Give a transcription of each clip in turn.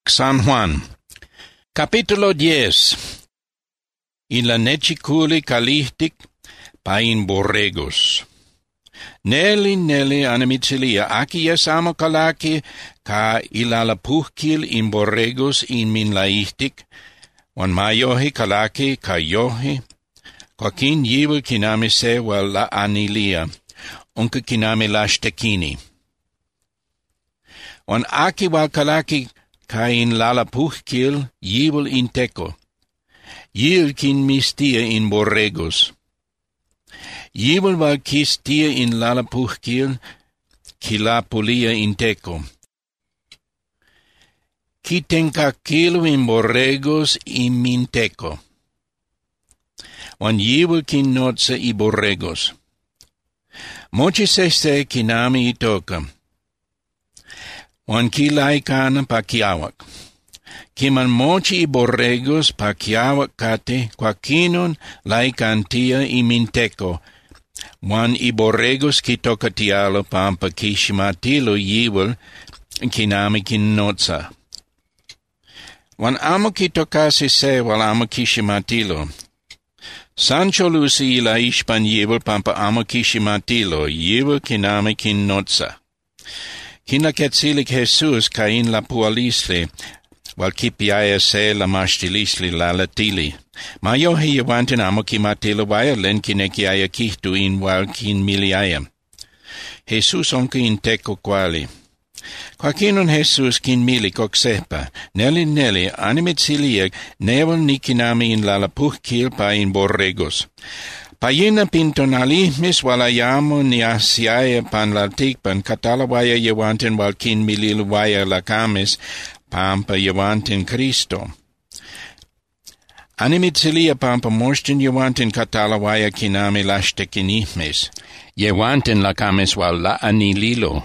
San Juan. Capítulo 10. Illa neciculi calihtic pain borregos. Neli animicilia, acies amo calaki, ca illa la puhkil in borregos in min laihtic, wan maiohi calaki ca yohi, quakin yivel kinami se wal la anilia, unca kinami lashtekini. Wan aki wal calaki ca in lala puhkil yivel in teco, yil kin mistia in borregos. Yivel wal kistia in lala puhkil, kila pulia in teco. Kitenka kilo in borregos in min teco. Wan yivel kin notsa i borregos. Mochi se kinami itoka. Wan kilai kana pa kiawak. Kiman mochi i borregos pa kiawak kate, quakinon laikantia i min teco. Wan i borregos kitoka tialo pampa kishimatilo yivel kinami kinnotsa. Wan amo kitokasi se wal amo kishimatilo. Sancho lusi ila ishpan yivel pampa amo kishimatilo, yivel kinami kinnotsa. Kina ketzilik Jesus kain la pualisli, wal kipiaya se la mashtilisli la latili. Mayohi yawantin amo kimatilo vaya len kinekiaya kihtu in wal kin miliaya. Jesus onka in teco quali. Quakinon Jesus kin mili koksepa, neli animetzilia neval nikinami in lalapuhkil pa in borregos. Payina pintonalismis walayamo ni asiaya pan laltikpan katalawaya yawantin wal kin mililwaya lakamis pampa yawantin Cristo. Animitzilia pampa moshtin yawantin katalawaya kinami lashtekinimis, yawantin lakamis wal la anililo.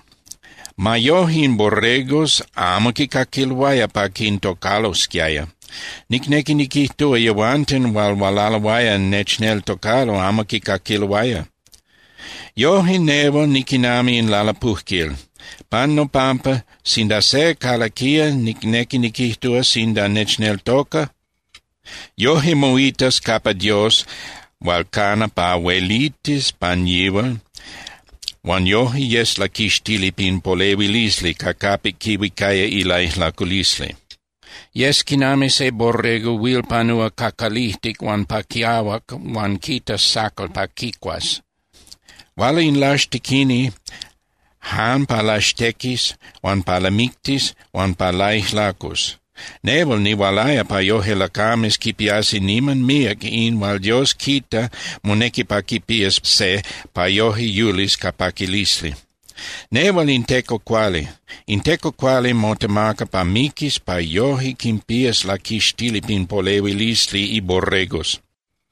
Mayohin borregos amo kikakilwaya pa kintokaloskiaya. Nikneki nikihtua yawantin wal walalawaya nechnel tokalo amo kikakilwaya. Yohin nevo nikinami in lalapuhkil. Panno pampa sinda se kalakia nikneki nikihtua sinda nechnel toka. Yohi moitas kapa Dios wal kana pa welitis pan yivel. Wan yohi yes la kishtili pin polevilisli kakapi kiwikaya ilai la kulisli. Yes kinami se borrego wil panua kakalihtik wan pakiawak wan kitas sakal pakikwas. Wala in lashtikini han palashtekis wan palamiktis wan palaihlakus. Nevel ni walaya pa yohe lakamis kipiasi niman miak in wal Dios kita moneki pa kipias se pa yohe yulis kapakilisli. Nevel in teco quali motemaka pa mikis pa yohe kimpias la kishtili pin polevilisli i borregos.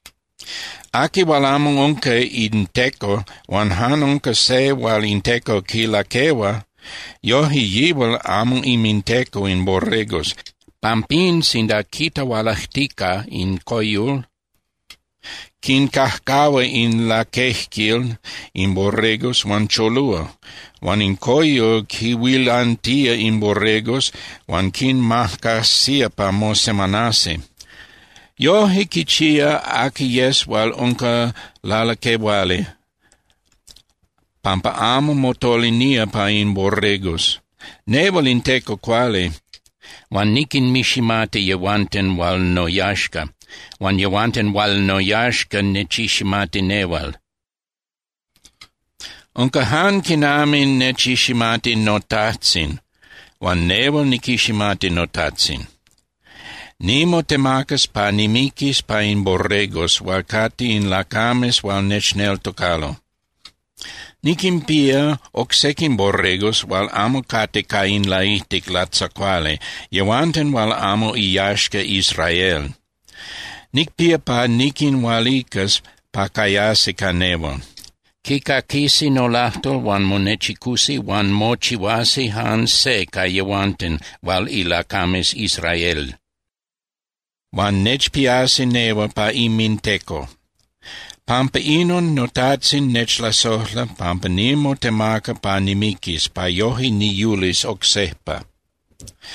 Aki walamon onka in teco wan han onka se wal in teco kila kewa, yohe yivel amon in teco in borregos. Pampin sinda kita walahtika in koyul, kin kahkawa in la kehkil in borregos wan cholua, wan in koyul ki wil antia in borregos, wan kin mahkasia pa mo semanase. Yohi kichia aki yes wal onka lalake wale, pampa amo motolinia pa in borregos, neval in teco quale, wan nikin mishimate yawanten wal noyashka, wan yawanten wal noyashka nechishimate neval. Unka han kinamin nechishimate notatsin, wan neval nikishimate notatsin. Nimo temakas pa nimikis pa in borregos wal kati in lakames wal nechnel tokalo. Nikimpia oksekin borregos wal amo kate kain laihtik latsakwale, yawanten wal amo iyashka Israel. Nikpia pa nikin walikas pa kayase kanevo. Kika kisi no lahtol wan monechikusi wan mochiwasi han se ka yawanten wal ilakames Israel. Wan nechpiasi newa pa imin teko. Pampa inon notatsin nech la sohla, pampa nimo temaka pa nimikis, pa yohi ni yulis oksepa.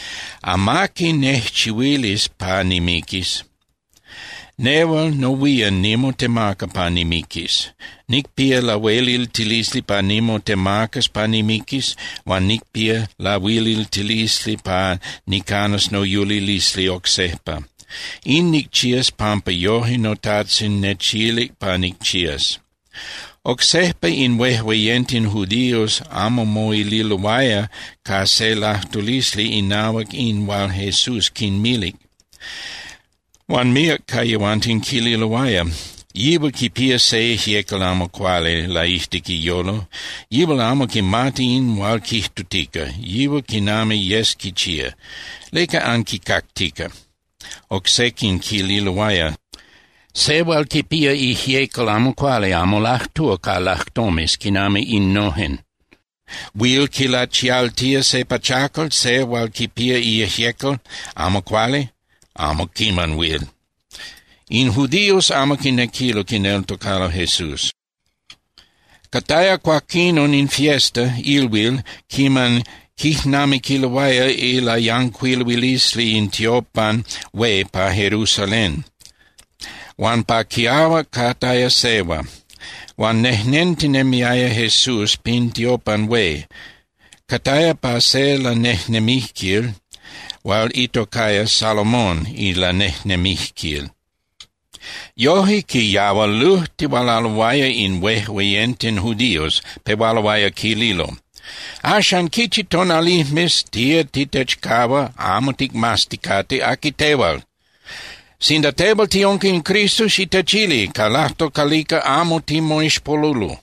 Amaki nehchiwilis pa nimikis. Neval novia nimo temaka pa nimikis. Nikpia la welil tilisli pa nimo temakas pa nimikis, wan nikpia la welil tilisli pa nikanos no yulilisli oksehpa. In nikchias pampa yohi notatsin nechilik pa nikchias. Oksehpa in wehweyentin Judios amo moililuwaya ka selahtulisli inawak in wal Jesus kin milik. Wan miak kayawantin kililuwaya. Yiba ki pia se hiekal amo quale la ihtiki yolo. Yiba amo ki mati in wal kihtutika. Yiba ki name yes ki chia. Leka anki kaktika. Oksekin kililuwaya. Se wal ki pia I hiekal amo quale amo lahtua ka lahtomis ki name in nohen. Wil ki la chialtia se pachakal se wal ki pia I hiekal amo quale? Amo kiman will. In Judios amo kinekilo kinel tocalo Jesus. Kataya quaquinon in fiesta il will kiman kihnami kilowaya ila yanquilwilisli in Tiopan we pa Jerusalem. Wan pa kiawa kataya sewa. Wan nehnentinemiaya Jesus pin Tiopan we. Kataya pa se la nehnemihkil. Wal itokaya Salomon ila nehnemihkil. Yohi ki yawaluh ti walalawaya in wehweyentin Judios pe walawaya kililo. Ashan kichi tonali mis tia titechkawa amotik mastikate akitewal. Sinda tebal tionki in Christus itachili kalahto kalika amoti moishpolulu.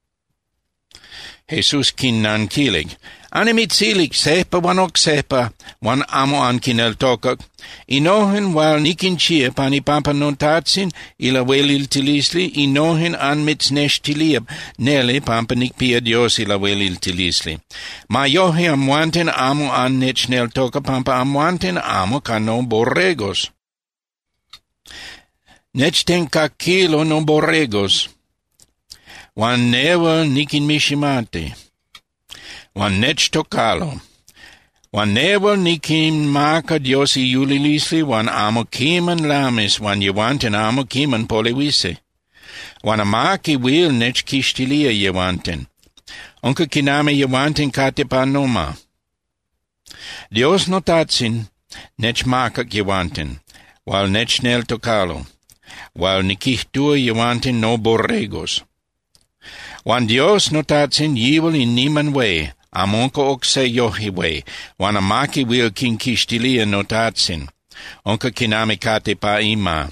Jesus kinnan kilig. Animit silik sepa wanok sepa, wan amo ankinel tokak. Inohen wal nikin chia pani pampa notatsin, ila welil tilisli, inohen anmits neshtilib, nele pampa nikpia Dios ila welil tilisli. Ma yohe amwanten amo an nechnel toka pampa amwanten amo kano borregos. Nechten kakilo no borregos. Wan never nikin mishimate. Wan nech tokalo. Wan never nikin maka Diosi yulilisli, wan amo kiman lamis, wan yewanten amo kiman polewise. Wan amaki will nech kishtilia yewanten. Onka kiname yewanten kate panoma. Dios notatsin, nech makak yewanten, wal nech nel tokalo, wal nikihtua yewanten no borregos. Wan Dios notatsin yivel in niman way, amonko okse yohi way, wan amaki will kin kishtilia notatsin, onka kiname kate pa ima.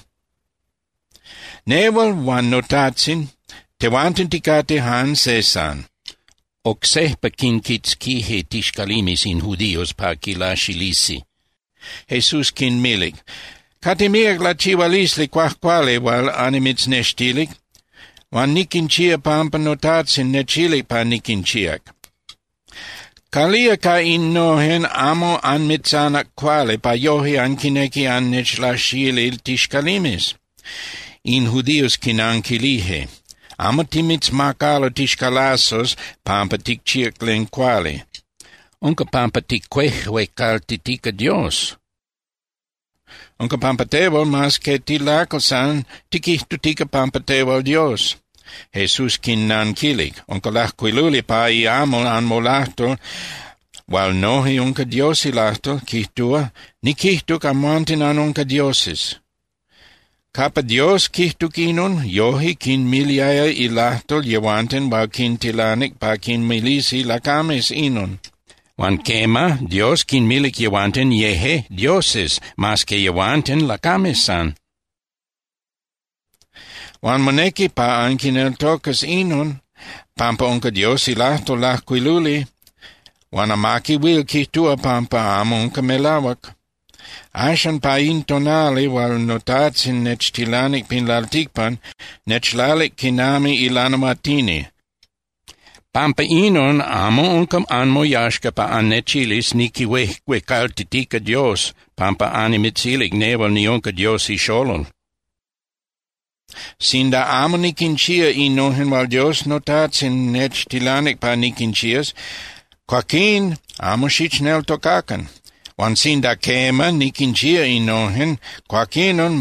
Nevel wan notatsin, te wanten tikate han sesan. Oksehpa kin kitskihe tishkalimis in Judios pa kilashilisi. Jesus kin milik. Kate miak la chivalisli quale wal animits neshtilik, wan nikin chia pampa notatsin nechilik pa nikin chiak. Kalia ka in nohen amo an mitzanak quale pa yohi an kineki an nechlashilil tishkalimis. In Judios kinan kilihe. Amo timits makalo tishkalasos pampa tikchiak len quale. Onka pampa tikquehwe kaltitika Dios. Onka pampa tewal mas ke tilakosan tikihtutika pampa tewal Dios. Jesus kinnan kilik, onka lahkuiluli pa I amo an molahto, wal nohi onka Diosi lahto, kihtua, ni kihtuk amantin an onka Diosis. Kapa Dios kihtuk inun, yohi kin miliaya ilahtol yewanten wal kin tilanik pa kin milisi lakames inun. Wan kema, Dios kin milik yewanten yehe Diosis, mas ke yewanten lakamesan. Wan moneki pa ankinel tokas inun, pampa onka Dios ilahto lahkuiluli, wan amaki will kihtua pampa amo onka melawak. Ashan pa intonali wal notatsin nechtilanik pinlaltikpan, nechlalik kinami ilanamatini. Pampa inon amo onkam anmo yashka pa anechilis nikiwe kaltitika Dios, pampa animitzilik neval ni onka Dios isholon. Sinda amo nikinchia inohen wal Dios notatsin nechtilanik pa nikinchias, kwakin amo shichnel tokakan. Wan sinda kema nikinchia inohen quaquinon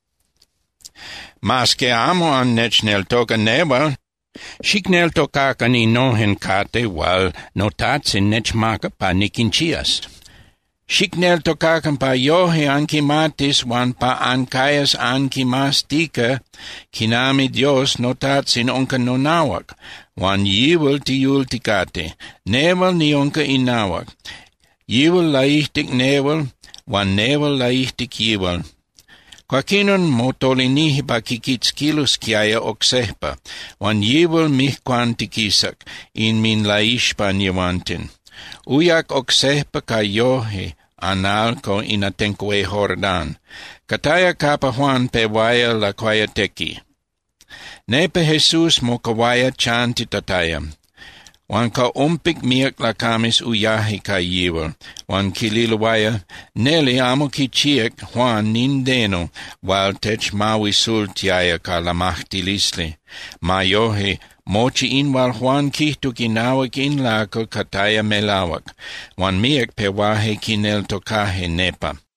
mas que amo an nechneltoka nebal, xicneltocacan inohen cate wal notatsin nechmaca pa nikinchias. Xicneltocacan pa yohe anquimatis wan pa ancayas anquimastica kinami Dios notatsin onca nonawak, wan yiwel tiyulticate, nebal ni onca inawak, yiwel laihtic nebal, wan nebal laihtic yiwel. Quaquinon motolinihi pa kikitzkilus kiaya oksehpa, wan yiwel mihquan tikisak, in min laishpan yewantin. Uyak oksehpa ka yohe, analco inatenque Jordan. Kataya kapa Juan pewaya la quaya teki. Nepe Jesus mokawaya chanti tataya. Wan ka umpik miak la kamis uyahi ka yiwel. Wan kililwaya, neli amo kichiek Juan nindeno, wal tech mawi sultiaya ka la mahtilisli. Mayohe, mochi in wal Juan kihtu kinawak in lako kataya melawak. Wan miak pewahe kinel tokahe nepa.